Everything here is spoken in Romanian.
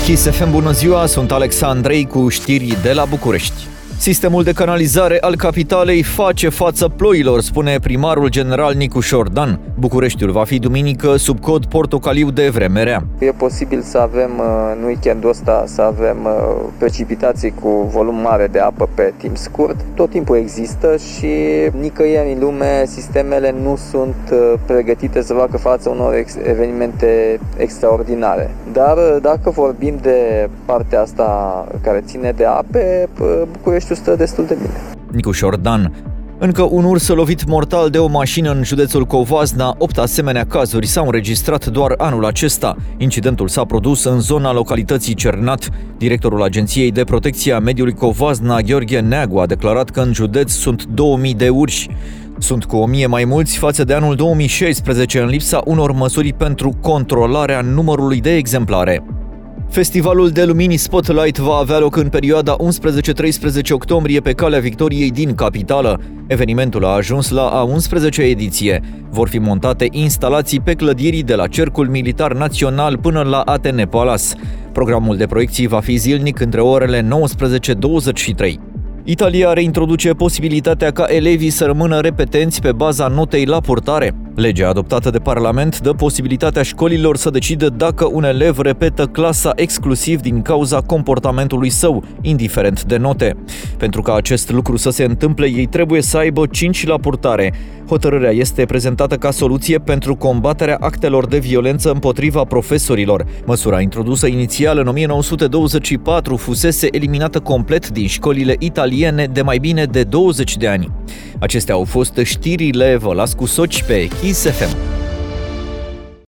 Kiss FM, bună ziua, sunt Alex Andrei cu știri de la București. Sistemul de canalizare al capitalei face față ploilor, spune primarul general Nicu Șordan. Bucureștiul va fi duminică sub cod portocaliu de vreme rea. E posibil să avem în weekendul ăsta să avem precipitații cu volum mare de apă pe timp scurt. Tot timpul există și nicăieri în lume sistemele nu sunt pregătite să facă față unor evenimente extraordinare. Dar dacă vorbim de partea asta care ține de ape, Bucureștiul stă destul de bine. Nicu Șordan. Încă un urs lovit mortal de o mașină în județul Covasna. 8 asemenea cazuri s-au înregistrat doar anul acesta. Incidentul s-a produs în zona localității Cernat. Directorul Agenției de Protecție a Mediului Covasna, Gheorghe Neagu, a declarat că în județ sunt 2000 de urși. Sunt cu 1000 mai mulți față de anul 2016 în lipsa unor măsuri pentru controlarea numărului de exemplare. Festivalul de lumini Spotlight va avea loc în perioada 11-13 octombrie pe Calea Victoriei din capitală. Evenimentul a ajuns la a 11-a ediție. Vor fi montate instalații pe clădirii de la Cercul Militar Național până la Atene Palace. Programul de proiecții va fi zilnic între orele 19-23. Italia reintroduce posibilitatea ca elevii să rămână repetenți pe baza notei la purtare. Legea adoptată de Parlament dă posibilitatea școlilor să decidă dacă un elev repetă clasa exclusiv din cauza comportamentului său, indiferent de note. Pentru ca acest lucru să se întâmple, ei trebuie să aibă 5 la purtare. Hotărârea este prezentată ca soluție pentru combaterea actelor de violență împotriva profesorilor. Măsura introdusă inițial în 1924 fusese eliminată complet din școlile italiene de mai bine de 20 de ani. Acestea au fost știrile, vă las cu soci pe Kiss FM.